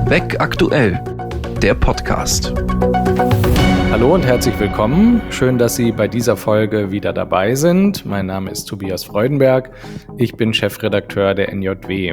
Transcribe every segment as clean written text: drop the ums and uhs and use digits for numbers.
Beck aktuell, der Podcast. Hallo und herzlich willkommen. Schön, dass Sie bei dieser Folge wieder dabei sind. Mein Name ist Tobias Freudenberg. Ich bin Chefredakteur der NJW.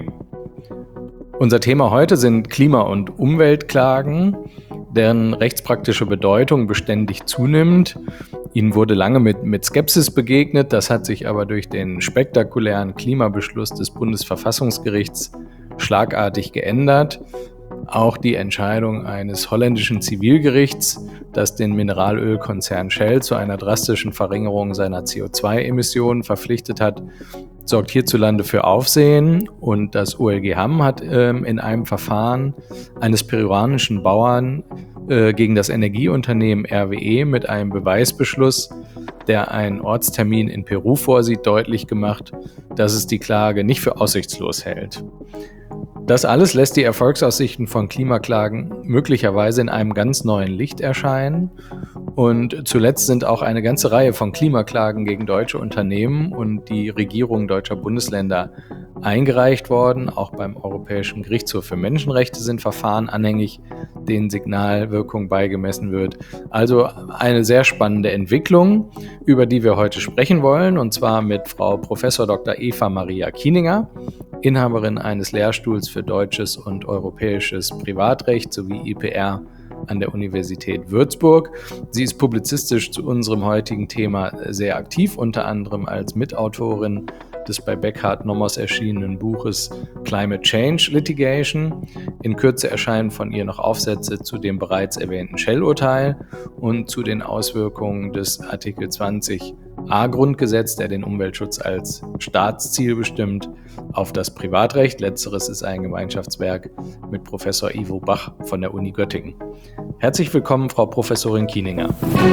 Unser Thema heute sind Klima- und Umweltklagen, deren rechtspraktische Bedeutung beständig zunimmt. Ihnen wurde lange mit Skepsis begegnet, das hat sich aber durch den spektakulären Klimabeschluss des Bundesverfassungsgerichts schlagartig geändert. Auch die Entscheidung eines holländischen Zivilgerichts, das den Mineralölkonzern Shell zu einer drastischen Verringerung seiner CO2-Emissionen verpflichtet hat, sorgt hierzulande für Aufsehen. Und das OLG Hamm hat in einem Verfahren eines peruanischen Bauern gegen das Energieunternehmen RWE mit einem Beweisbeschluss, der einen Ortstermin in Peru vorsieht, deutlich gemacht, dass es die Klage nicht für aussichtslos hält. Das alles lässt die Erfolgsaussichten von Klimaklagen möglicherweise in einem ganz neuen Licht erscheinen. Und zuletzt sind auch eine ganze Reihe von Klimaklagen gegen deutsche Unternehmen und die Regierungen deutscher Bundesländer eingereicht worden. Auch beim Europäischen Gerichtshof für Menschenrechte sind Verfahren anhängig, denen Signalwirkung beigemessen wird. Also eine sehr spannende Entwicklung, über die wir heute sprechen wollen, und zwar mit Frau Prof. Dr. Eva Maria Kieninger, Inhaberin eines Lehrstuhls für deutsches und europäisches Privatrecht sowie IPR an der Universität Würzburg. Sie ist publizistisch zu unserem heutigen Thema sehr aktiv, unter anderem als Mitautorin des bei Beckhardt Nommers erschienenen Buches Climate Change Litigation. In Kürze erscheinen von ihr noch Aufsätze zu dem bereits erwähnten Shell-Urteil und zu den Auswirkungen des Artikel 20a Grundgesetz, der den Umweltschutz als Staatsziel bestimmt, auf das Privatrecht. Letzteres ist ein Gemeinschaftswerk mit Professor Ivo Bach von der Uni Göttingen. Herzlich willkommen, Frau Professorin Kieninger.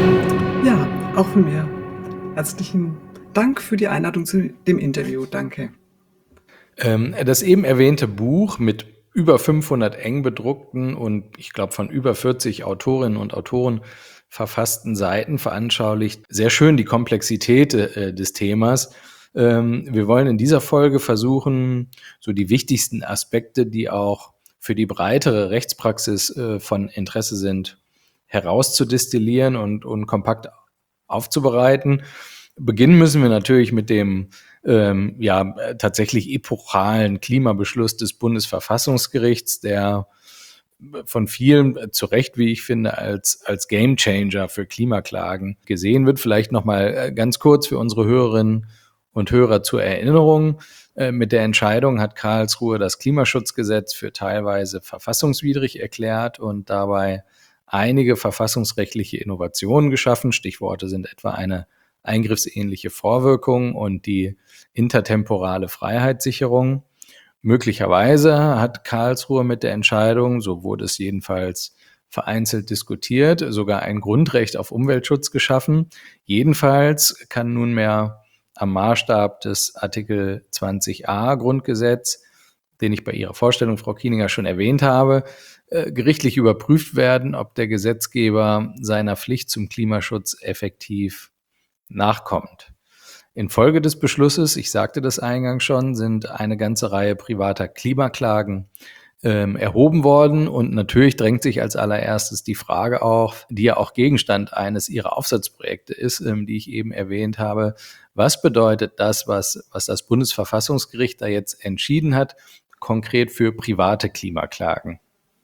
Ja, auch von mir. Herzlichen Dank für die Einladung zu dem Interview. Danke. Das eben erwähnte Buch mit über 500 eng bedruckten und ich glaube von über 40 Autorinnen und Autoren verfassten Seiten veranschaulicht sehr schön die Komplexität des Themas. Wir wollen in dieser Folge versuchen, so die wichtigsten Aspekte, die auch für die breitere Rechtspraxis von Interesse sind, herauszudestillieren und kompakt aufzubereiten. Beginnen müssen wir natürlich mit dem tatsächlich epochalen Klimabeschluss des Bundesverfassungsgerichts, der von vielen zu Recht, wie ich finde, als Gamechanger für Klimaklagen gesehen wird. Vielleicht nochmal ganz kurz für unsere Hörerinnen und Hörer zur Erinnerung. Mit der Entscheidung hat Karlsruhe das Klimaschutzgesetz für teilweise verfassungswidrig erklärt und dabei einige verfassungsrechtliche Innovationen geschaffen. Stichworte sind etwa eine eingriffsähnliche Vorwirkung und die intertemporale Freiheitssicherung. Möglicherweise hat Karlsruhe mit der Entscheidung, so wurde es jedenfalls vereinzelt diskutiert, sogar ein Grundrecht auf Umweltschutz geschaffen. Jedenfalls kann nunmehr am Maßstab des Artikel 20a Grundgesetz, den ich bei Ihrer Vorstellung, Frau Kieninger, schon erwähnt habe, gerichtlich überprüft werden, ob der Gesetzgeber seiner Pflicht zum Klimaschutz effektiv nachkommt. Infolge des Beschlusses, ich sagte das eingangs schon, sind eine ganze Reihe privater Klimaklagen erhoben worden und natürlich drängt sich als allererstes die Frage auf, die ja auch Gegenstand eines Ihrer Aufsatzprojekte ist, die ich eben erwähnt habe. Was bedeutet das, was das Bundesverfassungsgericht da jetzt entschieden hat, konkret für private Klimaklagen?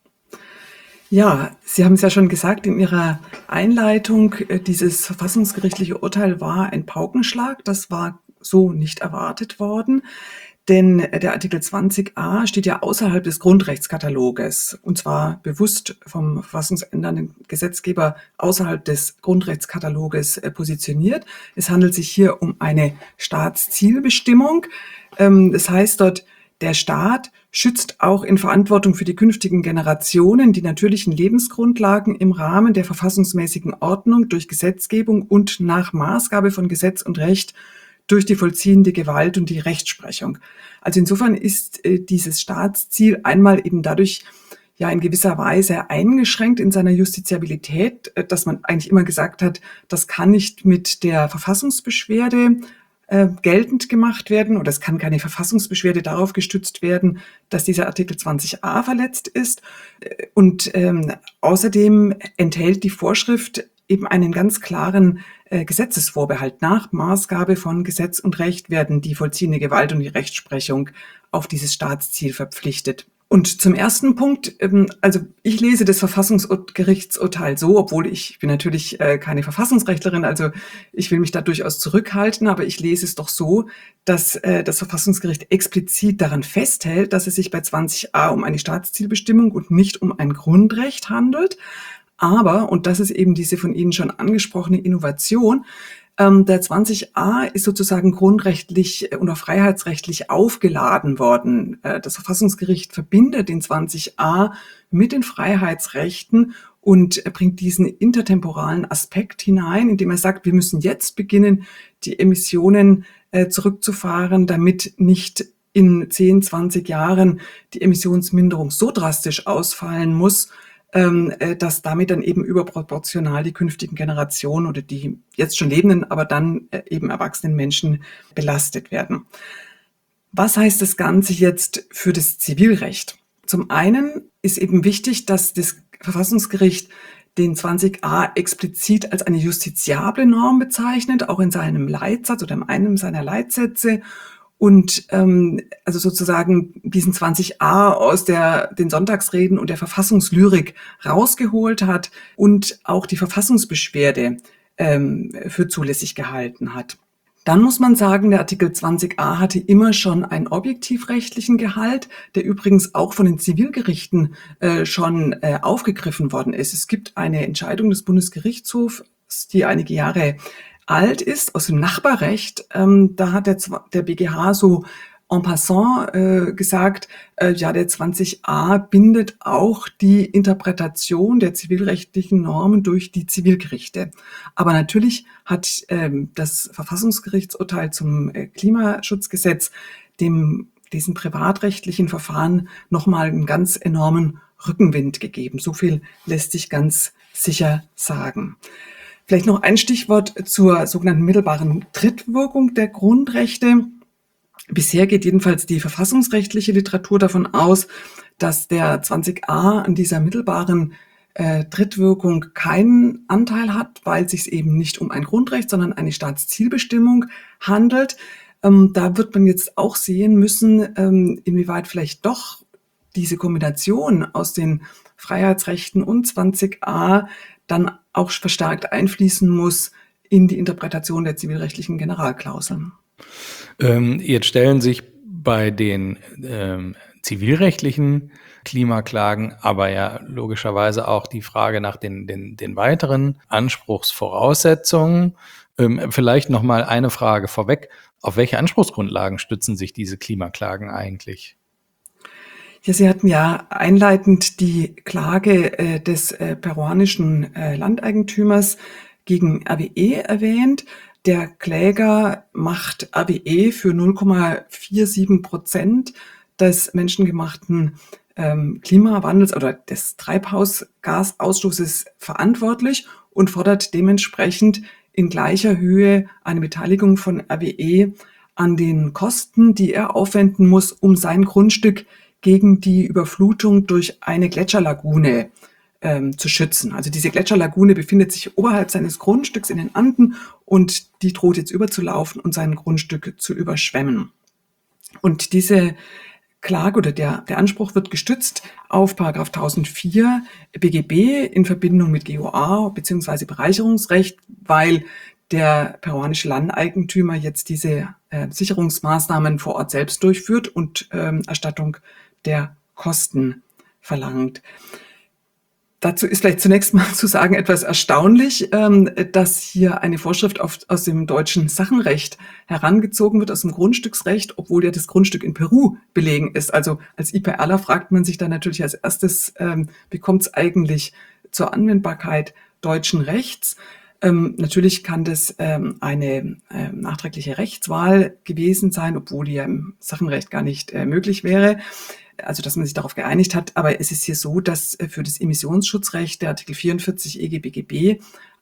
Ja, Sie haben es ja schon gesagt in Ihrer Einleitung, dieses verfassungsgerichtliche Urteil war ein Paukenschlag. Das war so nicht erwartet worden, denn der Artikel 20a steht ja außerhalb des Grundrechtskataloges und zwar bewusst vom verfassungsändernden Gesetzgeber außerhalb des Grundrechtskataloges positioniert. Es handelt sich hier um eine Staatszielbestimmung. Das heißt dort, der Staat schützt auch in Verantwortung für die künftigen Generationen die natürlichen Lebensgrundlagen im Rahmen der verfassungsmäßigen Ordnung durch Gesetzgebung und nach Maßgabe von Gesetz und Recht durch die vollziehende Gewalt und die Rechtsprechung. Also insofern ist dieses Staatsziel einmal eben dadurch ja in gewisser Weise eingeschränkt in seiner Justiziabilität, dass man eigentlich immer gesagt hat, das kann nicht mit der Verfassungsbeschwerde geltend gemacht werden, oder es kann keine Verfassungsbeschwerde darauf gestützt werden, dass dieser Artikel 20a verletzt ist. Und außerdem enthält die Vorschrift eben einen ganz klaren Gesetzesvorbehalt. Nach Maßgabe von Gesetz und Recht werden die vollziehende Gewalt und die Rechtsprechung auf dieses Staatsziel verpflichtet. Und zum ersten Punkt, also ich lese das Verfassungsgerichtsurteil so, obwohl ich bin natürlich keine Verfassungsrechtlerin, also ich will mich da durchaus zurückhalten, aber ich lese es doch so, dass das Verfassungsgericht explizit daran festhält, dass es sich bei 20a um eine Staatszielbestimmung und nicht um ein Grundrecht handelt. Aber, und das ist eben diese von Ihnen schon angesprochene Innovation, der 20a ist sozusagen grundrechtlich und auch freiheitsrechtlich aufgeladen worden. Das Verfassungsgericht verbindet den 20a mit den Freiheitsrechten und bringt diesen intertemporalen Aspekt hinein, indem er sagt, wir müssen jetzt beginnen, die Emissionen zurückzufahren, damit nicht in 10, 20 Jahren die Emissionsminderung so drastisch ausfallen muss, dass damit dann eben überproportional die künftigen Generationen oder die jetzt schon lebenden, aber dann eben erwachsenen Menschen belastet werden. Was heißt das Ganze jetzt für das Zivilrecht? Zum einen ist eben wichtig, dass das Verfassungsgericht den 20a explizit als eine justiziable Norm bezeichnet, auch in seinem Leitsatz oder in einem seiner Leitsätze. Und also sozusagen diesen 20a aus den Sonntagsreden und der Verfassungslyrik rausgeholt hat und auch die Verfassungsbeschwerde für zulässig gehalten hat. Dann muss man sagen, der Artikel 20a hatte immer schon einen objektivrechtlichen Gehalt, der übrigens auch von den Zivilgerichten schon aufgegriffen worden ist. Es gibt eine Entscheidung des Bundesgerichtshofs, die einige Jahre alt ist, aus dem Nachbarrecht. Da hat der BGH so en passant gesagt, ja, der 20a bindet auch die Interpretation der zivilrechtlichen Normen durch die Zivilgerichte. Aber natürlich hat das Verfassungsgerichtsurteil zum Klimaschutzgesetz diesen privatrechtlichen Verfahren nochmal einen ganz enormen Rückenwind gegeben. So viel lässt sich ganz sicher sagen. Vielleicht noch ein Stichwort zur sogenannten mittelbaren Trittwirkung der Grundrechte. Bisher geht jedenfalls die verfassungsrechtliche Literatur davon aus, dass der 20a an dieser mittelbaren Trittwirkung keinen Anteil hat, weil es sich eben nicht um ein Grundrecht, sondern eine Staatszielbestimmung handelt. Da wird man jetzt auch sehen müssen, inwieweit vielleicht doch diese Kombination aus den Freiheitsrechten und 20a dann auch verstärkt einfließen muss in die Interpretation der zivilrechtlichen Generalklauseln. Jetzt stellen sich bei den zivilrechtlichen Klimaklagen aber ja logischerweise auch die Frage nach den weiteren Anspruchsvoraussetzungen. Vielleicht nochmal eine Frage vorweg. Auf welche Anspruchsgrundlagen stützen sich diese Klimaklagen eigentlich? Ja, Sie hatten ja einleitend die Klage des peruanischen Landeigentümers gegen RWE erwähnt. Der Kläger macht RWE für 0,47% des menschengemachten Klimawandels oder des Treibhausgasausstoßes verantwortlich und fordert dementsprechend in gleicher Höhe eine Beteiligung von RWE an den Kosten, die er aufwenden muss, um sein Grundstück gegen die Überflutung durch eine Gletscherlagune zu schützen. Also diese Gletscherlagune befindet sich oberhalb seines Grundstücks in den Anden und die droht jetzt überzulaufen und sein Grundstück zu überschwemmen. Und diese Klage oder der Anspruch wird gestützt auf § 1004 BGB in Verbindung mit GOA bzw. Bereicherungsrecht, weil der peruanische Landeigentümer jetzt diese Sicherungsmaßnahmen vor Ort selbst durchführt und Erstattung der Kosten verlangt. Dazu ist vielleicht zunächst mal zu sagen etwas erstaunlich, dass hier eine Vorschrift aus dem deutschen Sachenrecht herangezogen wird, aus dem Grundstücksrecht, obwohl ja das Grundstück in Peru belegen ist. Also als IPRler fragt man sich dann natürlich als erstes, wie kommt es eigentlich zur Anwendbarkeit deutschen Rechts? Natürlich kann das eine nachträgliche Rechtswahl gewesen sein, obwohl die ja im Sachenrecht gar nicht möglich wäre. Also dass man sich darauf geeinigt hat, aber es ist hier so, dass für das Emissionsschutzrecht der Artikel 44 EG BGB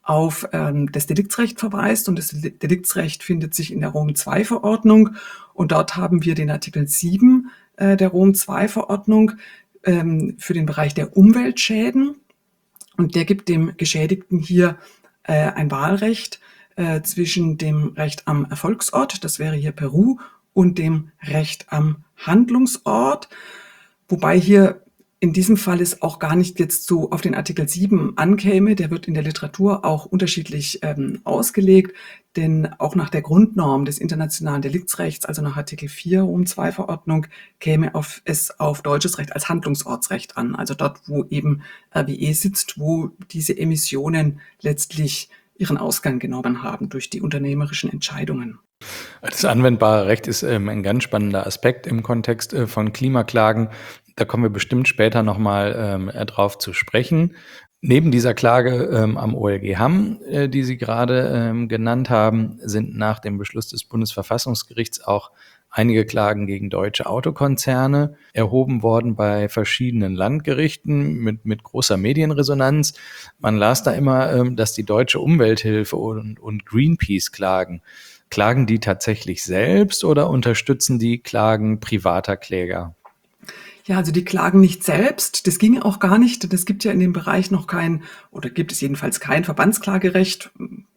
auf das Deliktsrecht verweist, und das Deliktsrecht findet sich in der Rom-II-Verordnung, und dort haben wir den Artikel 7 der Rom-II-Verordnung für den Bereich der Umweltschäden, und der gibt dem Geschädigten hier ein Wahlrecht zwischen dem Recht am Erfolgsort, das wäre hier Peru, und dem Recht am Handlungsort, wobei hier in diesem Fall es auch gar nicht jetzt so auf den Artikel 7 ankäme. Der wird in der Literatur auch unterschiedlich ausgelegt, denn auch nach der Grundnorm des internationalen Deliktsrechts, also nach Artikel 4 Rom-II-Verordnung, käme es auf deutsches Recht als Handlungsortsrecht an, also dort, wo eben RWE sitzt, wo diese Emissionen letztlich ihren Ausgang genommen haben durch die unternehmerischen Entscheidungen. Das anwendbare Recht ist ein ganz spannender Aspekt im Kontext von Klimaklagen. Da kommen wir bestimmt später nochmal drauf zu sprechen. Neben dieser Klage am OLG Hamm, die Sie gerade genannt haben, sind nach dem Beschluss des Bundesverfassungsgerichts auch einige Klagen gegen deutsche Autokonzerne erhoben worden bei verschiedenen Landgerichten mit großer Medienresonanz. Man las da immer, dass die Deutsche Umwelthilfe und Greenpeace klagen. Klagen die tatsächlich selbst oder unterstützen die Klagen privater Kläger? Ja, also die klagen nicht selbst. Das ginge auch gar nicht. Es gibt ja in dem Bereich noch kein, oder gibt es jedenfalls kein Verbandsklagerecht.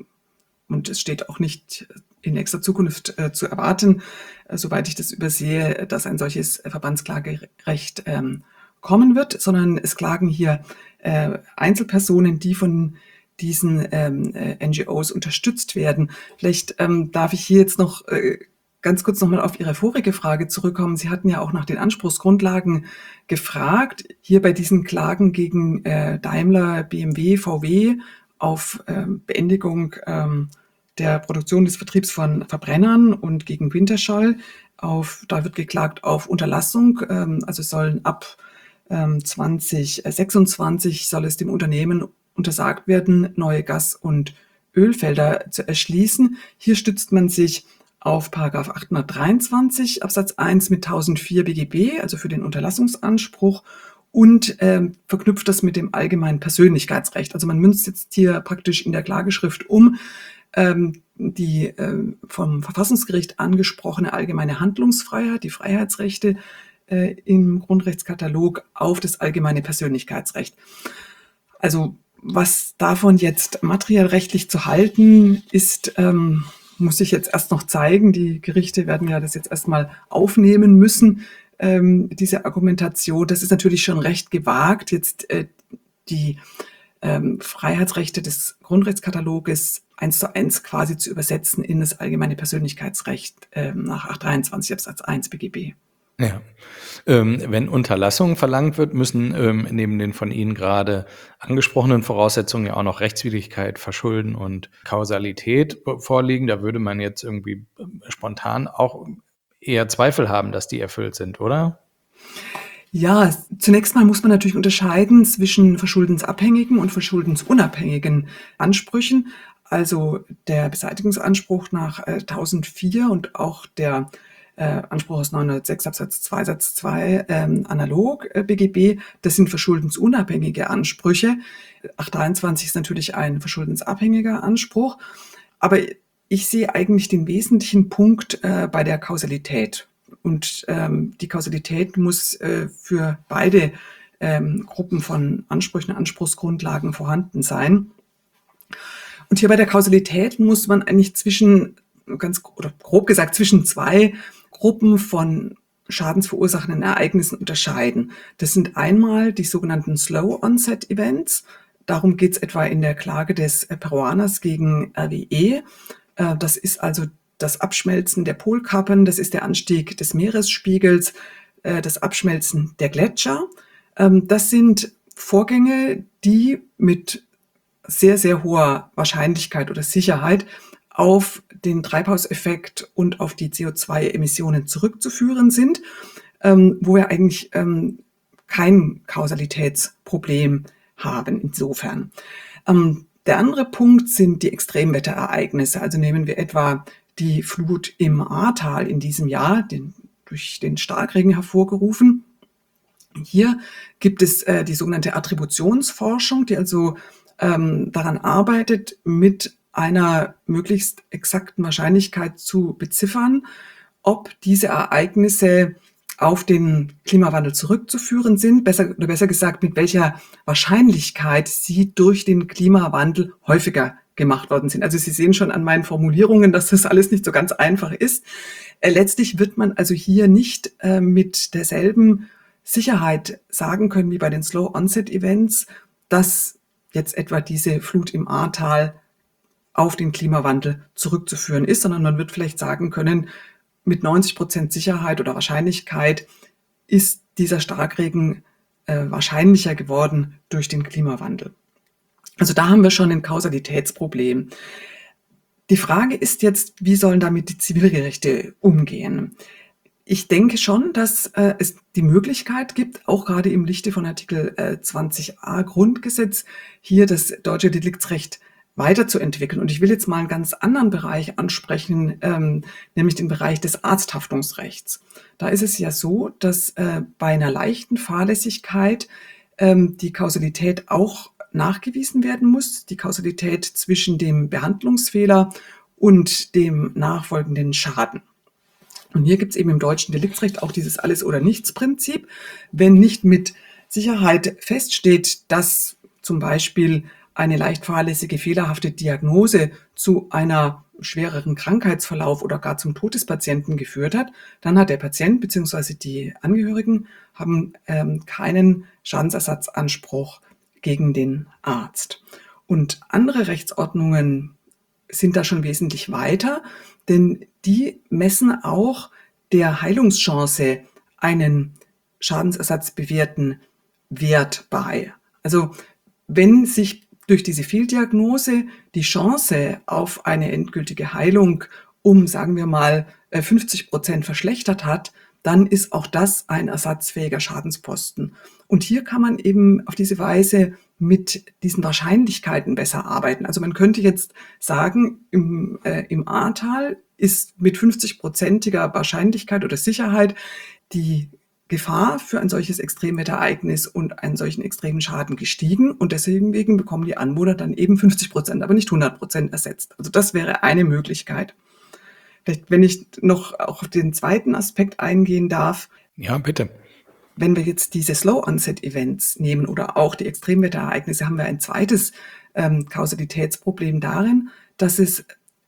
Und es steht auch nicht in nächster Zukunft zu erwarten, soweit ich das übersehe, dass ein solches Verbandsklagerecht kommen wird, sondern es klagen hier Einzelpersonen, die von diesen NGOs unterstützt werden. Vielleicht darf ich hier jetzt noch ganz kurz nochmal auf Ihre vorige Frage zurückkommen. Sie hatten ja auch nach den Anspruchsgrundlagen gefragt. Hier bei diesen Klagen gegen Daimler, BMW, VW auf Beendigung der Produktion des Vertriebs von Verbrennern und gegen Wintershall, da wird geklagt auf Unterlassung. Also sollen ab 2026 soll es dem Unternehmen untersagt werden, neue Gas- und Ölfelder zu erschließen. Hier stützt man sich auf § 823 Absatz 1 mit 1004 BGB, also für den Unterlassungsanspruch, und verknüpft das mit dem allgemeinen Persönlichkeitsrecht. Also man münzt jetzt hier praktisch in der Klageschrift die vom Verfassungsgericht angesprochene allgemeine Handlungsfreiheit, die Freiheitsrechte im Grundrechtskatalog auf das allgemeine Persönlichkeitsrecht. Also was davon jetzt materiell rechtlich zu halten ist, muss ich jetzt erst noch zeigen. Die Gerichte werden ja das jetzt erstmal aufnehmen müssen, diese Argumentation. Das ist natürlich schon recht gewagt, jetzt die Freiheitsrechte des Grundrechtskataloges 1:1 quasi zu übersetzen in das allgemeine Persönlichkeitsrecht nach 823 Absatz 1 BGB. Ja. Wenn Unterlassung verlangt wird, müssen neben den von Ihnen gerade angesprochenen Voraussetzungen ja auch noch Rechtswidrigkeit, Verschulden und Kausalität vorliegen. Da würde man jetzt irgendwie spontan auch eher Zweifel haben, dass die erfüllt sind, oder? Ja, zunächst mal muss man natürlich unterscheiden zwischen verschuldensabhängigen und verschuldensunabhängigen Ansprüchen. Also der Beseitigungsanspruch nach 1004 und auch der Anspruch aus 906 Absatz 2 Satz 2 analog BGB, das sind verschuldensunabhängige Ansprüche. 823 ist natürlich ein verschuldensabhängiger Anspruch, aber ich sehe eigentlich den wesentlichen Punkt bei der Kausalität. Und die Kausalität muss für beide Gruppen von Ansprüchen, Anspruchsgrundlagen vorhanden sein. Und hier bei der Kausalität muss man eigentlich grob gesagt zwischen zwei Gruppen von schadensverursachenden Ereignissen unterscheiden. Das sind einmal die sogenannten Slow Onset Events. Darum geht es etwa in der Klage des Peruaners gegen RWE. Das ist also das Abschmelzen der Polkappen, das ist der Anstieg des Meeresspiegels, das Abschmelzen der Gletscher. Das sind Vorgänge, die mit sehr, sehr hoher Wahrscheinlichkeit oder Sicherheit auf den Treibhauseffekt und auf die CO2-Emissionen zurückzuführen sind, wo wir eigentlich kein Kausalitätsproblem haben insofern. Der andere Punkt sind die Extremwetterereignisse. Also nehmen wir etwa die Flut im Ahrtal in diesem Jahr, durch den Starkregen hervorgerufen. Hier gibt es die sogenannte Attributionsforschung, die also daran arbeitet, mit einer möglichst exakten Wahrscheinlichkeit zu beziffern, ob diese Ereignisse auf den Klimawandel zurückzuführen sind, besser gesagt, mit welcher Wahrscheinlichkeit sie durch den Klimawandel häufiger gemacht worden sind. Also Sie sehen schon an meinen Formulierungen, dass das alles nicht so ganz einfach ist. Letztlich wird man also hier nicht mit derselben Sicherheit sagen können wie bei den Slow-Onset-Events, dass jetzt etwa diese Flut im Ahrtal auf den Klimawandel zurückzuführen ist, sondern man wird vielleicht sagen können, mit 90% Sicherheit oder Wahrscheinlichkeit ist dieser Starkregen wahrscheinlicher geworden durch den Klimawandel. Also da haben wir schon ein Kausalitätsproblem. Die Frage ist jetzt, wie sollen damit die Zivilgerichte umgehen? Ich denke schon, dass es die Möglichkeit gibt, auch gerade im Lichte von Artikel 20a Grundgesetz, hier das deutsche Deliktsrecht weiterzuentwickeln. Und ich will jetzt mal einen ganz anderen Bereich ansprechen, nämlich den Bereich des Arzthaftungsrechts. Da ist es ja so, dass bei einer leichten Fahrlässigkeit die Kausalität auch nachgewiesen werden muss, die Kausalität zwischen dem Behandlungsfehler und dem nachfolgenden Schaden. Und hier gibt es eben im deutschen Deliktsrecht auch dieses Alles-oder-nichts-Prinzip. Wenn nicht mit Sicherheit feststeht, dass zum Beispiel eine leicht fahrlässige, fehlerhafte Diagnose zu einer schwereren Krankheitsverlauf oder gar zum Tod des Patienten geführt hat, dann hat der Patient bzw. die Angehörigen haben keinen Schadensersatzanspruch gegen den Arzt. Und andere Rechtsordnungen sind da schon wesentlich weiter, denn die messen auch der Heilungschance einen schadensersatzbewährten Wert bei. Also wenn sich durch diese Fehldiagnose die Chance auf eine endgültige Heilung um, sagen wir mal, 50% verschlechtert hat, dann ist auch das ein ersatzfähiger Schadensposten. Und hier kann man eben auf diese Weise mit diesen Wahrscheinlichkeiten besser arbeiten. Also man könnte jetzt sagen, im Ahrtal ist mit 50%iger Wahrscheinlichkeit oder Sicherheit die Gefahr für ein solches Extremwetterereignis und einen solchen extremen Schaden gestiegen und deswegen bekommen die Anwohner dann eben 50%, aber nicht 100% ersetzt. Also das wäre eine Möglichkeit. Vielleicht, wenn ich noch auf den zweiten Aspekt eingehen darf. Ja, bitte. Wenn wir jetzt diese Slow-Onset-Events nehmen oder auch die Extremwetterereignisse, haben wir ein zweites Kausalitätsproblem darin, dass es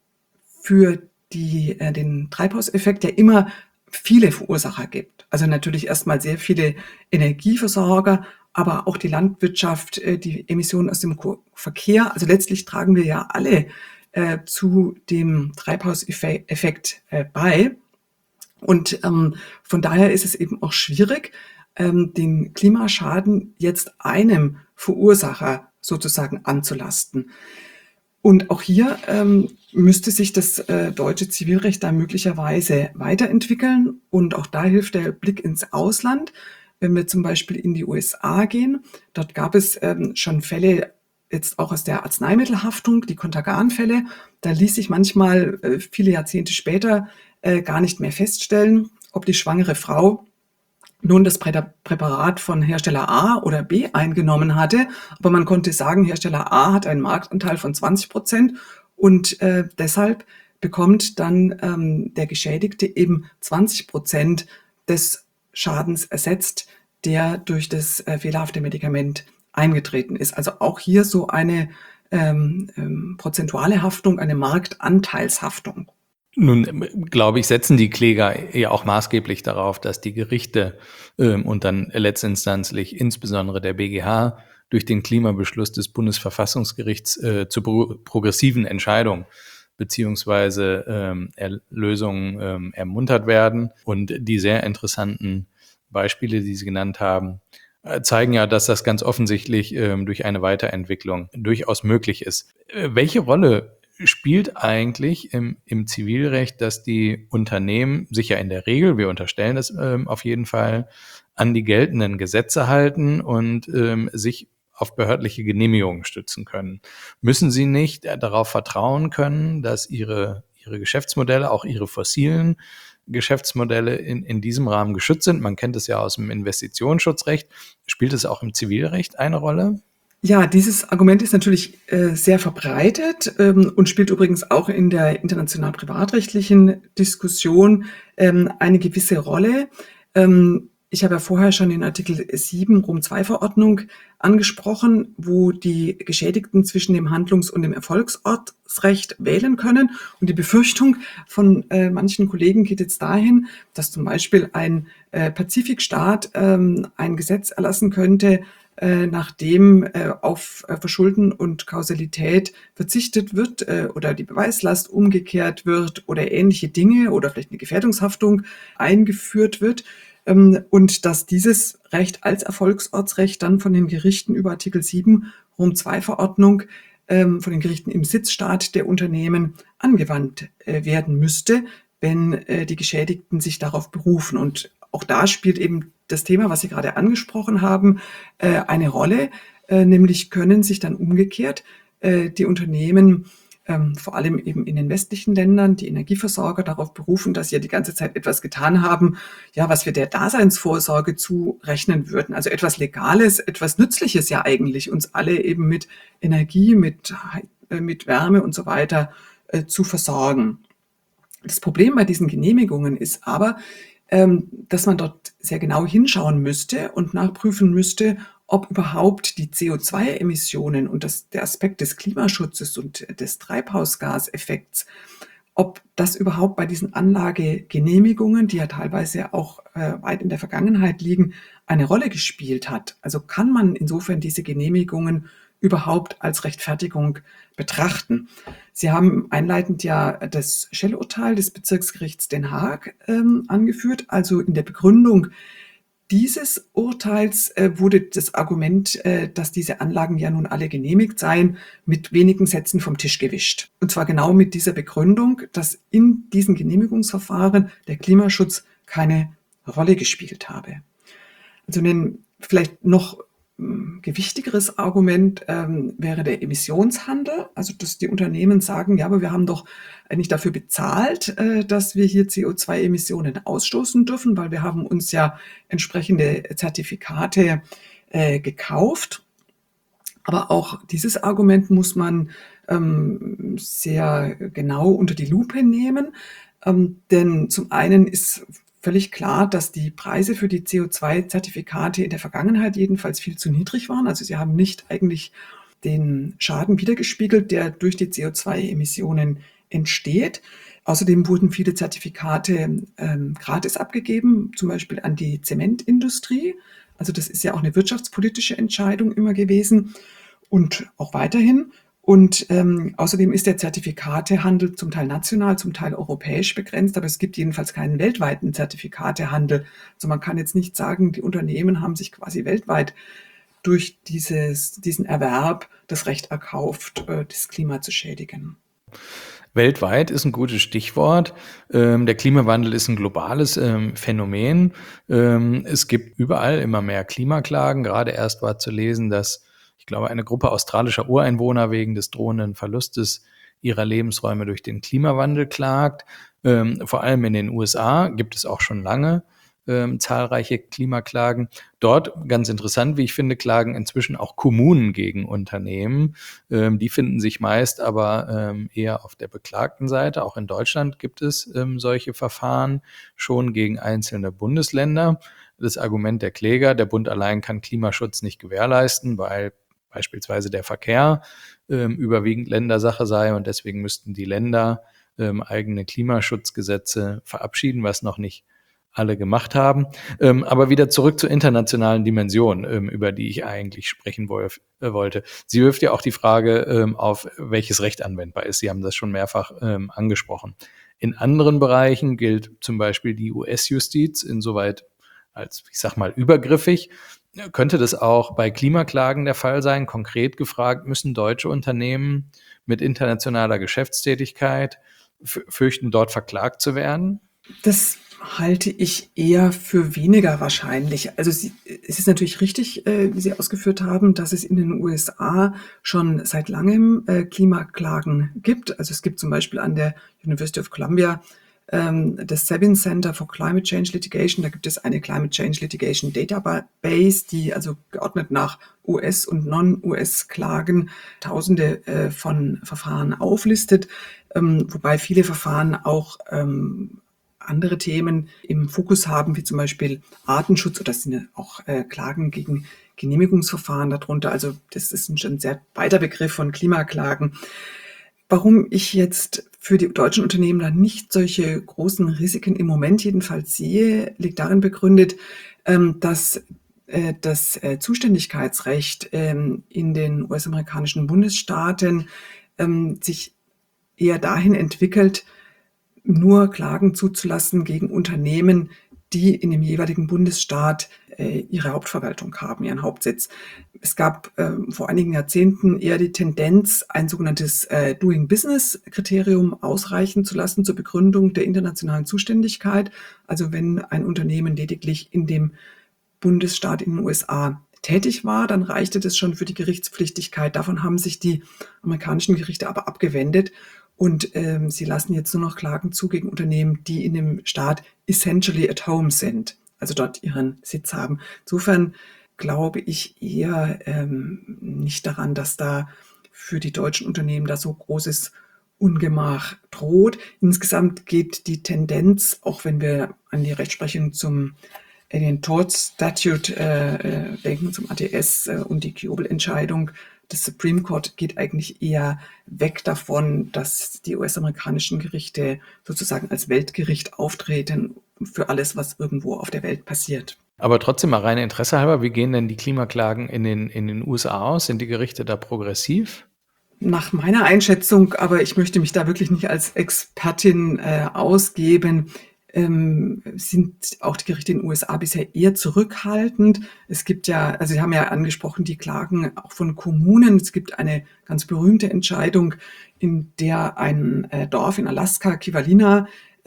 für den Treibhauseffekt ja immer viele Verursacher gibt. Also natürlich erstmal sehr viele Energieversorger, aber auch die Landwirtschaft, die Emissionen aus dem Verkehr. Also letztlich tragen wir ja alle zu dem Treibhauseffekt bei. Und von daher ist es eben auch schwierig, den Klimaschaden jetzt einem Verursacher sozusagen anzulasten. Und auch hier müsste sich das deutsche Zivilrecht da möglicherweise weiterentwickeln. Und auch da hilft der Blick ins Ausland. Wenn wir zum Beispiel in die USA gehen, dort gab es schon Fälle, jetzt auch aus der Arzneimittelhaftung, die Contergan-Fälle. Da ließ sich manchmal viele Jahrzehnte später gar nicht mehr feststellen, ob die schwangere Frau nun das Präparat von Hersteller A oder B eingenommen hatte. Aber man konnte sagen, Hersteller A hat einen Marktanteil von 20% und deshalb bekommt dann der Geschädigte eben 20% des Schadens ersetzt, der durch das fehlerhafte Medikament eingetreten ist. Also auch hier so eine prozentuale Haftung, eine Marktanteilshaftung. Nun, glaube ich, setzen die Kläger ja auch maßgeblich darauf, dass die Gerichte und dann letztinstanzlich insbesondere der BGH durch den Klimabeschluss des Bundesverfassungsgerichts zu progressiven Entscheidungen beziehungsweise Lösungen ermuntert werden. Und die sehr interessanten Beispiele, die Sie genannt haben, zeigen ja, dass das ganz offensichtlich durch eine Weiterentwicklung durchaus möglich ist. Welche Rolle spielt eigentlich im Zivilrecht, dass die Unternehmen sich ja in der Regel, wir unterstellen das auf jeden Fall, an die geltenden Gesetze halten und sich auf behördliche Genehmigungen stützen können? Müssen sie nicht darauf vertrauen können, dass ihre Geschäftsmodelle, auch ihre fossilen Geschäftsmodelle in diesem Rahmen geschützt sind? Man kennt es ja aus dem Investitionsschutzrecht. Spielt es auch im Zivilrecht eine Rolle? Ja, dieses Argument ist natürlich sehr verbreitet und spielt übrigens auch in der international privatrechtlichen Diskussion eine gewisse Rolle. Ich habe ja vorher schon den Artikel 7 Rom-II-Verordnung angesprochen, wo die Geschädigten zwischen dem Handlungs- und dem Erfolgsortsrecht wählen können. Und die Befürchtung von manchen Kollegen geht jetzt dahin, dass zum Beispiel ein Pazifikstaat ein Gesetz erlassen könnte, nachdem auf Verschulden und Kausalität verzichtet wird oder die Beweislast umgekehrt wird oder ähnliche Dinge oder vielleicht eine Gefährdungshaftung eingeführt wird, und dass dieses Recht als Erfolgsortsrecht dann von den Gerichten über Artikel 7 Rom-II-Verordnung von den Gerichten im Sitzstaat der Unternehmen angewandt werden müsste, wenn die Geschädigten sich darauf berufen. Und auch da spielt eben das Thema, was Sie gerade angesprochen haben, eine Rolle, nämlich können sich dann umgekehrt die Unternehmen vor allem eben in den westlichen Ländern, die Energieversorger darauf berufen, dass sie ja die ganze Zeit etwas getan haben, ja, was wir der Daseinsvorsorge zurechnen würden. Also etwas Legales, etwas Nützliches ja eigentlich, uns alle eben mit Energie, mit Wärme und so weiter zu versorgen. Das Problem bei diesen Genehmigungen ist aber, dass man dort sehr genau hinschauen müsste und nachprüfen müsste, ob überhaupt die CO2-Emissionen und der Aspekt des Klimaschutzes und des Treibhausgaseffekts, ob das überhaupt bei diesen Anlagegenehmigungen, die ja teilweise auch weit in der Vergangenheit liegen, eine Rolle gespielt hat. Also kann man insofern diese Genehmigungen überhaupt als Rechtfertigung betrachten. Sie haben einleitend ja das Schell-Urteil des Bezirksgerichts Den Haag angeführt. Also in der Begründung dieses Urteils wurde das Argument, dass diese Anlagen ja nun alle genehmigt seien, mit wenigen Sätzen vom Tisch gewischt. Und zwar genau mit dieser Begründung, dass in diesen Genehmigungsverfahren der Klimaschutz keine Rolle gespielt habe. Also ein vielleicht noch gewichtigeres Argument wäre der Emissionshandel. Also dass die Unternehmen sagen, ja, aber wir haben doch eigentlich dafür bezahlt, dass wir hier CO2-Emissionen ausstoßen dürfen, weil wir haben uns ja entsprechende Zertifikate gekauft. Aber auch dieses Argument muss man sehr genau unter die Lupe nehmen. Denn zum einen ist völlig klar, dass die Preise für die CO2-Zertifikate in der Vergangenheit jedenfalls viel zu niedrig waren. Also sie haben nicht eigentlich den Schaden wiedergespiegelt, der durch die CO2-Emissionen entsteht. Außerdem wurden viele Zertifikate gratis abgegeben, zum Beispiel an die Zementindustrie. Also das ist ja auch eine wirtschaftspolitische Entscheidung immer gewesen und auch weiterhin. Und außerdem ist der Zertifikatehandel zum Teil national, zum Teil europäisch begrenzt, aber es gibt jedenfalls keinen weltweiten Zertifikatehandel. Also man kann jetzt nicht sagen, die Unternehmen haben sich quasi weltweit durch diesen Erwerb das Recht erkauft, das Klima zu schädigen. Weltweit ist ein gutes Stichwort. Der Klimawandel ist ein globales Phänomen. Es gibt überall immer mehr Klimaklagen. Gerade erst war zu lesen, dass ich glaube, eine Gruppe australischer Ureinwohner wegen des drohenden Verlustes ihrer Lebensräume durch den Klimawandel klagt. Vor allem in den USA gibt es auch schon lange zahlreiche Klimaklagen. Dort, ganz interessant, wie ich finde, klagen inzwischen auch Kommunen gegen Unternehmen. Die finden sich meist aber eher auf der beklagten Seite. Auch in Deutschland gibt es solche Verfahren schon gegen einzelne Bundesländer. Das Argument der Kläger, der Bund allein kann Klimaschutz nicht gewährleisten, weil beispielsweise der Verkehr überwiegend Ländersache sei und deswegen müssten die Länder eigene Klimaschutzgesetze verabschieden, was noch nicht alle gemacht haben. Aber wieder zurück zur internationalen Dimension, über die ich eigentlich sprechen wollte. Sie wirft ja auch die Frage auf, welches Recht anwendbar ist. Sie haben das schon mehrfach angesprochen. In anderen Bereichen gilt zum Beispiel die US-Justiz insoweit als, ich sag mal, übergriffig. Könnte das auch bei Klimaklagen der Fall sein? Konkret gefragt, müssen deutsche Unternehmen mit internationaler Geschäftstätigkeit fürchten, dort verklagt zu werden? Das halte ich eher für weniger wahrscheinlich. Also es ist natürlich richtig, wie Sie ausgeführt haben, dass es in den USA schon seit langem Klimaklagen gibt. Also es gibt zum Beispiel an der University of Columbia das Sabin Center for Climate Change Litigation. Da gibt es eine Climate Change Litigation Database, die also geordnet nach US- und Non-US-Klagen Tausende von Verfahren auflistet, wobei viele Verfahren auch andere Themen im Fokus haben, wie zum Beispiel Artenschutz, oder das sind ja auch Klagen gegen Genehmigungsverfahren darunter. Also das ist ein sehr weiter Begriff von Klimaklagen. Warum ich jetzt für die deutschen Unternehmen da nicht solche großen Risiken im Moment jedenfalls sehe, liegt darin begründet, dass das Zuständigkeitsrecht in den US-amerikanischen Bundesstaaten sich eher dahin entwickelt, nur Klagen zuzulassen gegen Unternehmen, die in dem jeweiligen Bundesstaat ihre Hauptverwaltung haben, ihren Hauptsitz. Es gab vor einigen Jahrzehnten eher die Tendenz, ein sogenanntes Doing Business-Kriterium ausreichen zu lassen zur Begründung der internationalen Zuständigkeit. Also wenn ein Unternehmen lediglich in dem Bundesstaat in den USA tätig war, dann reichte das schon für die Gerichtspflichtigkeit. Davon haben sich die amerikanischen Gerichte aber abgewendet. Und sie lassen jetzt nur noch Klagen zu gegen Unternehmen, die in dem Staat essentially at home sind, also dort ihren Sitz haben. Insofern glaube ich eher nicht daran, dass da für die deutschen Unternehmen da so großes Ungemach droht. Insgesamt geht die Tendenz, auch wenn wir an die Rechtsprechung zum Alien Tort Statute denken, zum ATS und die Kiobel-Entscheidung des Supreme Court, geht eigentlich eher weg davon, dass die US-amerikanischen Gerichte sozusagen als Weltgericht auftreten für alles, was irgendwo auf der Welt passiert. Aber trotzdem mal rein Interesse halber, wie gehen denn die Klimaklagen in den USA aus? Sind die Gerichte da progressiv? Nach meiner Einschätzung, aber ich möchte mich da wirklich nicht als Expertin ausgeben, sind auch die Gerichte in den USA bisher eher zurückhaltend. Es gibt ja, also Sie haben ja angesprochen, die Klagen auch von Kommunen. Es gibt eine ganz berühmte Entscheidung, in der ein Dorf in Alaska, Kivalina,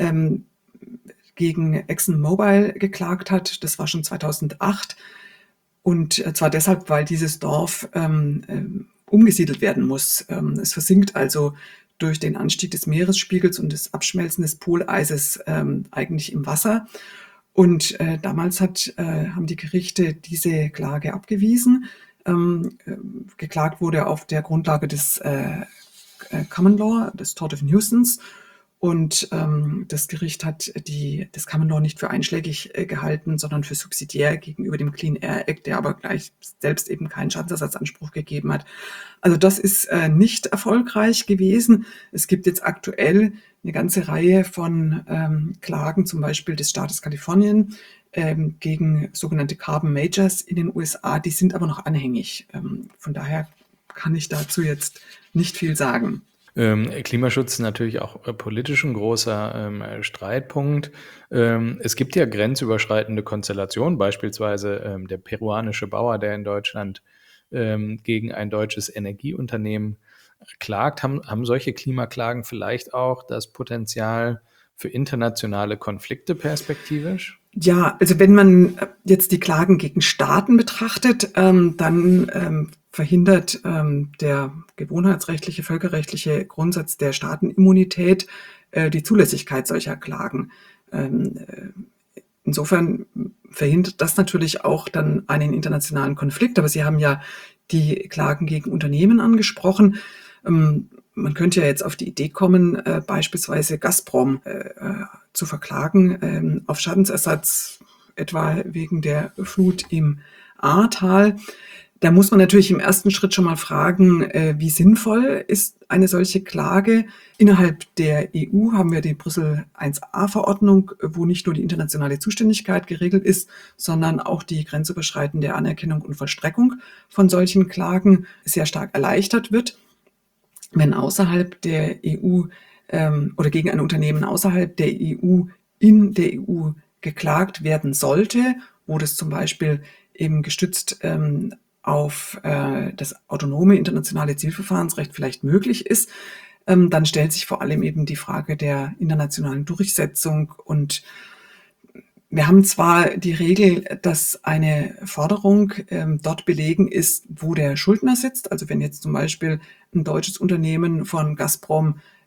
gegen ExxonMobil geklagt hat. Das war schon 2008. Und zwar deshalb, weil dieses Dorf umgesiedelt werden muss. Es versinkt also durch den Anstieg des Meeresspiegels und das Abschmelzen des Poleises eigentlich im Wasser. Und damals haben die Gerichte diese Klage abgewiesen. Geklagt wurde auf der Grundlage des Common Law, des Tort of Nuisance. Und das Gericht hat das Common Law nicht für einschlägig gehalten, sondern für subsidiär gegenüber dem Clean Air Act, der aber gleich selbst eben keinen Schadensersatzanspruch gegeben hat. Also das ist nicht erfolgreich gewesen. Es gibt jetzt aktuell eine ganze Reihe von Klagen, zum Beispiel des Staates Kalifornien, gegen sogenannte Carbon Majors in den USA. Die sind aber noch anhängig. Von daher kann ich dazu jetzt nicht viel sagen. Klimaschutz ist natürlich auch politisch ein großer Streitpunkt. Es gibt ja grenzüberschreitende Konstellationen, beispielsweise der peruanische Bauer, der in Deutschland gegen ein deutsches Energieunternehmen klagt. Haben solche Klimaklagen vielleicht auch das Potenzial für internationale Konflikte perspektivisch? Ja, also wenn man jetzt die Klagen gegen Staaten betrachtet, dann verhindert der gewohnheitsrechtliche, völkerrechtliche Grundsatz der Staatenimmunität die Zulässigkeit solcher Klagen. Insofern verhindert das natürlich auch dann einen internationalen Konflikt. Aber Sie haben ja die Klagen gegen Unternehmen angesprochen. Man könnte ja jetzt auf die Idee kommen, beispielsweise Gazprom zu verklagen auf Schadensersatz, etwa wegen der Flut im Ahrtal. Da muss man natürlich im ersten Schritt schon mal fragen, wie sinnvoll ist eine solche Klage. Innerhalb der EU haben wir die Brüssel I-A-Verordnung, wo nicht nur die internationale Zuständigkeit geregelt ist, sondern auch die grenzüberschreitende Anerkennung und Vollstreckung von solchen Klagen sehr stark erleichtert wird. Wenn außerhalb der EU oder gegen ein Unternehmen außerhalb der EU in der EU geklagt werden sollte, wo das zum Beispiel eben gestützt auf das autonome internationale Zivilverfahrensrecht vielleicht möglich ist, dann stellt sich vor allem eben die Frage der internationalen Durchsetzung. Und wir haben zwar die Regel, dass eine Forderung dort belegen ist, wo der Schuldner sitzt. Also wenn jetzt zum Beispiel ein deutsches Unternehmen von Gazprom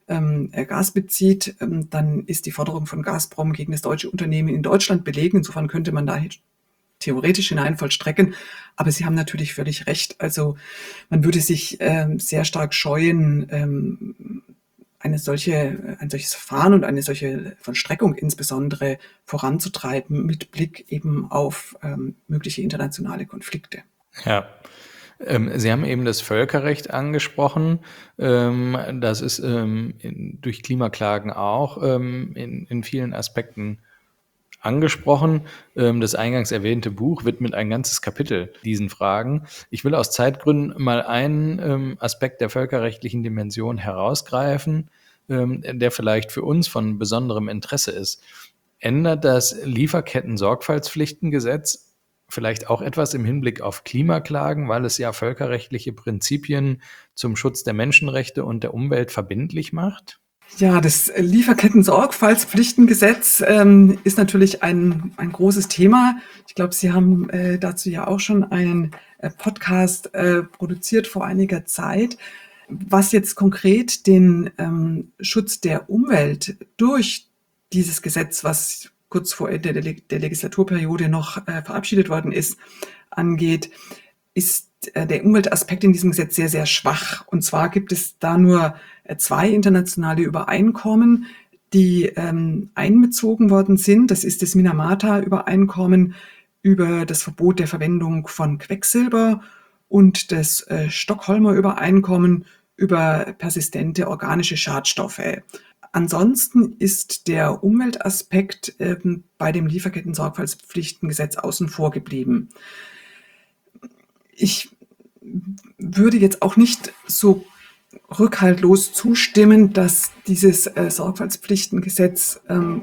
Gas bezieht, dann ist die Forderung von Gazprom gegen das deutsche Unternehmen in Deutschland belegen. Insofern könnte man da theoretisch hinein vollstrecken. Aber Sie haben natürlich völlig recht. Also man würde sich sehr stark scheuen, ein solches Verfahren und eine solche Vollstreckung insbesondere voranzutreiben mit Blick eben auf mögliche internationale Konflikte. Ja. Sie haben eben das Völkerrecht angesprochen. Das ist durch Klimaklagen auch in vielen Aspekten angesprochen. Das eingangs erwähnte Buch widmet ein ganzes Kapitel diesen Fragen. Ich will aus Zeitgründen mal einen Aspekt der völkerrechtlichen Dimension herausgreifen, der vielleicht für uns von besonderem Interesse ist. Ändert das Lieferketten-Sorgfaltspflichtengesetz vielleicht auch etwas im Hinblick auf Klimaklagen, weil es ja völkerrechtliche Prinzipien zum Schutz der Menschenrechte und der Umwelt verbindlich macht? Ja, das Lieferketten-Sorgfaltspflichtengesetz ist natürlich ein großes Thema. Ich glaube, Sie haben dazu ja auch schon einen Podcast produziert vor einiger Zeit. Was jetzt konkret den Schutz der Umwelt durch dieses Gesetz, was kurz vor Ende der Legislaturperiode noch verabschiedet worden ist, angeht, ist der Umweltaspekt in diesem Gesetz sehr, sehr schwach. Und zwar gibt es da nur 2 internationale Übereinkommen, die einbezogen worden sind. Das ist das Minamata-Übereinkommen über das Verbot der Verwendung von Quecksilber und das Stockholmer Übereinkommen über persistente organische Schadstoffe. Ansonsten ist der Umweltaspekt bei dem Lieferketten-Sorgfaltspflichtengesetz außen vor geblieben. Ich würde jetzt auch nicht so rückhaltlos zustimmen, dass dieses Sorgfaltspflichtengesetz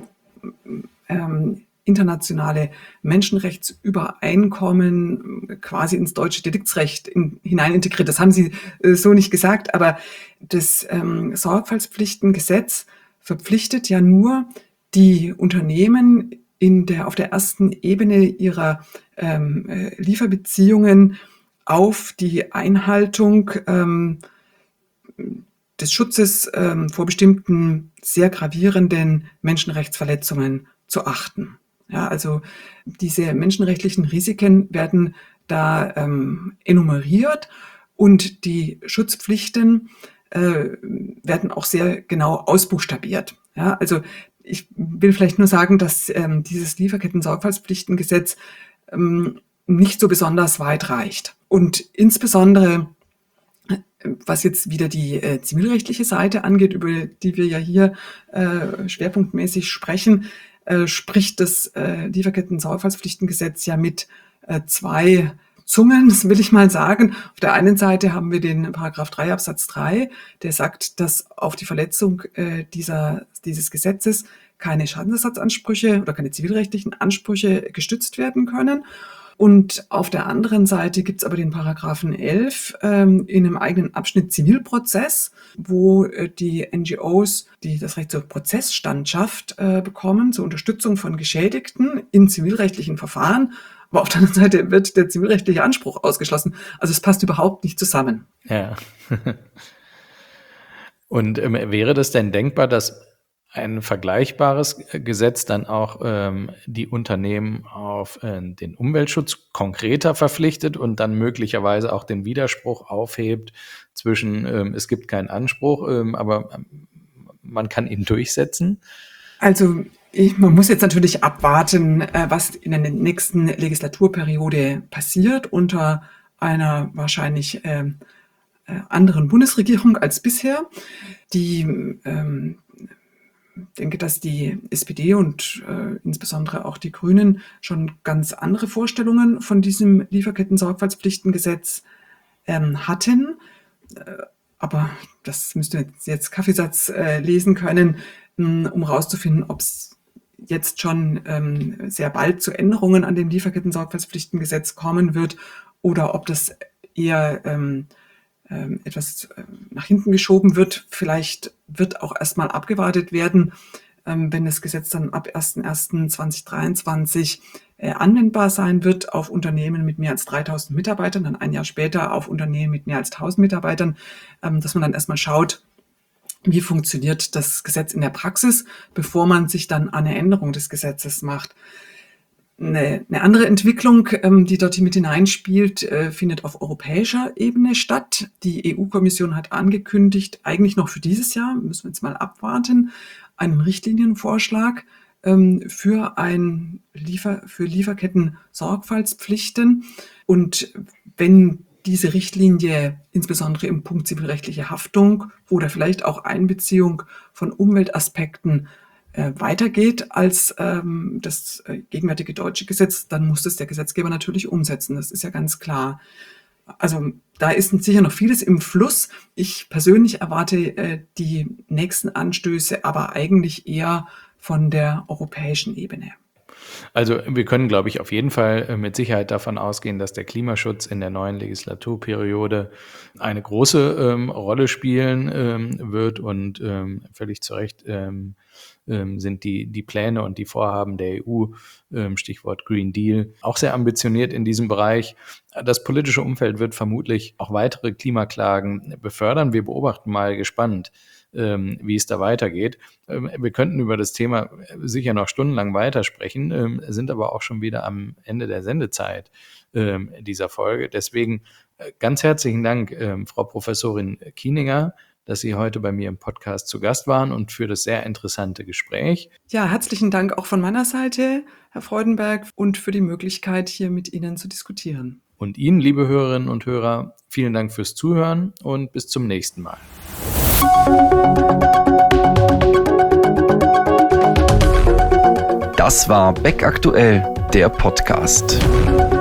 internationale Menschenrechtsübereinkommen quasi ins deutsche Deliktsrecht hinein integriert. Das haben Sie so nicht gesagt, aber das Sorgfaltspflichtengesetz verpflichtet ja nur die Unternehmen auf der ersten Ebene ihrer Lieferbeziehungen auf die Einhaltung des Schutzes vor bestimmten sehr gravierenden Menschenrechtsverletzungen zu achten. Ja, also diese menschenrechtlichen Risiken werden da enumeriert und die Schutzpflichten werden auch sehr genau ausbuchstabiert. Ja, also ich will vielleicht nur sagen, dass dieses Lieferketten-Sorgfaltspflichtengesetz nicht so besonders weit reicht. Und insbesondere, was jetzt wieder die zivilrechtliche Seite angeht, über die wir ja hier schwerpunktmäßig sprechen, spricht das Lieferketten-Sorgfaltspflichtengesetz ja mit 2 Zungen, das will ich mal sagen. Auf der einen Seite haben wir den Paragraph 3 Absatz 3, der sagt, dass auf die Verletzung dieses Gesetzes keine Schadensersatzansprüche oder keine zivilrechtlichen Ansprüche gestützt werden können. Und auf der anderen Seite gibt es aber den Paragraphen 11 in einem eigenen Abschnitt Zivilprozess, wo die NGOs, die das Recht zur Prozessstandschaft bekommen, zur Unterstützung von Geschädigten in zivilrechtlichen Verfahren. Aber auf der anderen Seite wird der zivilrechtliche Anspruch ausgeschlossen. Also es passt überhaupt nicht zusammen. Ja. Und wäre das denn denkbar, dass ein vergleichbares Gesetz dann auch die Unternehmen auf den Umweltschutz konkreter verpflichtet und dann möglicherweise auch den Widerspruch aufhebt zwischen es gibt keinen Anspruch, aber man kann ihn durchsetzen? Also man muss jetzt natürlich abwarten, was in der nächsten Legislaturperiode passiert unter einer wahrscheinlich anderen Bundesregierung als bisher. Ich denke, dass die SPD und insbesondere auch die Grünen schon ganz andere Vorstellungen von diesem Lieferketten-Sorgfaltspflichtengesetz hatten. Aber das müsst ihr jetzt Kaffeesatz lesen können, um herauszufinden, ob es jetzt schon sehr bald zu Änderungen an dem Lieferketten-Sorgfaltspflichtengesetz kommen wird oder ob das eher etwas nach hinten geschoben wird. Vielleicht wird auch erstmal abgewartet werden, wenn das Gesetz dann ab 01.01.2023 anwendbar sein wird auf Unternehmen mit mehr als 3.000 Mitarbeitern, dann ein Jahr später auf Unternehmen mit mehr als 1.000 Mitarbeitern, dass man dann erstmal schaut, wie funktioniert das Gesetz in der Praxis, bevor man sich dann an eine Änderung des Gesetzes macht. Eine andere Entwicklung, die dort mit hineinspielt, findet auf europäischer Ebene statt. Die EU-Kommission hat angekündigt, eigentlich noch für dieses Jahr, müssen wir jetzt mal abwarten, einen Richtlinienvorschlag für Lieferketten-Sorgfaltspflichten. Und wenn diese Richtlinie insbesondere im Punkt zivilrechtliche Haftung oder vielleicht auch Einbeziehung von Umweltaspekten weitergeht als das gegenwärtige deutsche Gesetz, dann muss das der Gesetzgeber natürlich umsetzen. Das ist ja ganz klar. Also da ist sicher noch vieles im Fluss. Ich persönlich erwarte die nächsten Anstöße aber eigentlich eher von der europäischen Ebene. Also wir können, glaube ich, auf jeden Fall mit Sicherheit davon ausgehen, dass der Klimaschutz in der neuen Legislaturperiode eine große Rolle spielen wird und völlig zu Recht sind die Pläne und die Vorhaben der EU, Stichwort Green Deal, auch sehr ambitioniert in diesem Bereich. Das politische Umfeld wird vermutlich auch weitere Klimaklagen befördern. Wir beobachten mal gespannt, wie es da weitergeht. Wir könnten über das Thema sicher noch stundenlang weitersprechen, sind aber auch schon wieder am Ende der Sendezeit dieser Folge. Deswegen ganz herzlichen Dank, Frau Professorin Kieninger, dass Sie heute bei mir im Podcast zu Gast waren und für das sehr interessante Gespräch. Ja, herzlichen Dank auch von meiner Seite, Herr Freudenberg, und für die Möglichkeit, hier mit Ihnen zu diskutieren. Und Ihnen, liebe Hörerinnen und Hörer, vielen Dank fürs Zuhören und bis zum nächsten Mal. Das war Beck Aktuell, der Podcast.